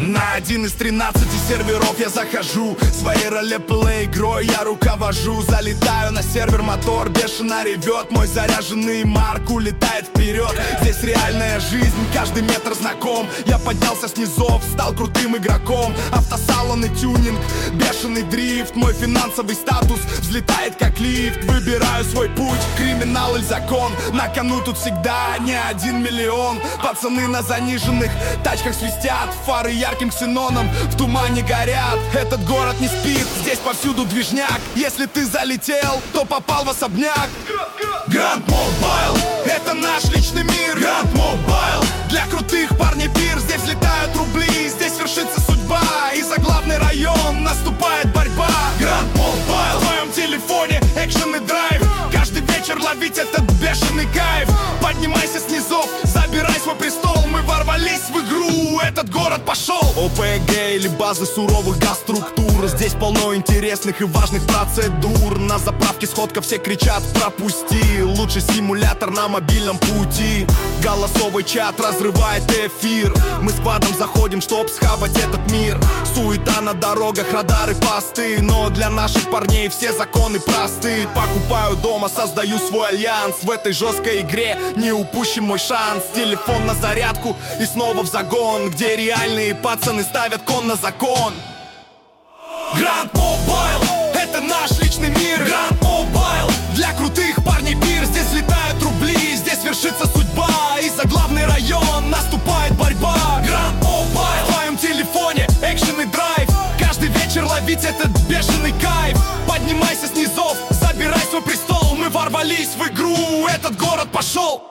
На один из 13 серверов я захожу, своей ролеплей игрой я руковожу. Залетаю на сервер, мотор бешено ревет, мой заряженный Марк улетает вперед. Здесь реальная жизнь, каждый метр знаком. Я поднялся с низов, стал крутым игроком. Автосалон и тюнинг, бешеный дрифт. Мой финансовый статус взлетает как лифт. Выбираю свой путь, криминал или закон. На кону тут всегда не 1 миллион. Пацаны на заниженных тачках свистят, фары ярким ксеноном в тумане горят. Этот город не спит, здесь повсюду движняк. Если ты залетел, то попал в особняк. Grand Mobile, это наш личный мир. Grand Mobile, для крутых парней пир. Здесь летают рубли, здесь вершится судьба. И за главный район наступает борьба. Grand Mobile, в твоем телефоне экшен и драйв. Каждый вечер ловить этот бешеный кайф. Поднимайся с низов, забирай свой престол. Мы ворвались в игру, этот город пошел. ОПГ или базы суровых газ-структур. Здесь полно интересных и важных процедур. На заправке сходка, все кричат пропусти. Лучший симулятор на мобильном пути. Голосовой чат разрывает эфир. Мы сквадом заходим, чтоб схавать этот мир. Суета на дорогах, радары, посты. Но для наших парней все законы просты. Покупаю дома, создаю свой альянс. В этой жесткой игре не упущим мой шанс. Телефон на зарядку и снова в загон, где реальные пацаны ставят кон на закон. Grand Mobile, это наш личный мир. Grand Mobile, для крутых парней пир. Здесь летают рубли, здесь вершится судьба. И за главный район наступает борьба. Grand Mobile, в твоем телефоне экшен и драйв. Каждый вечер ловить этот бешеный кайф. Поднимайся с низов, забирай свой престол. Мы ворвались в игру, этот город пошел.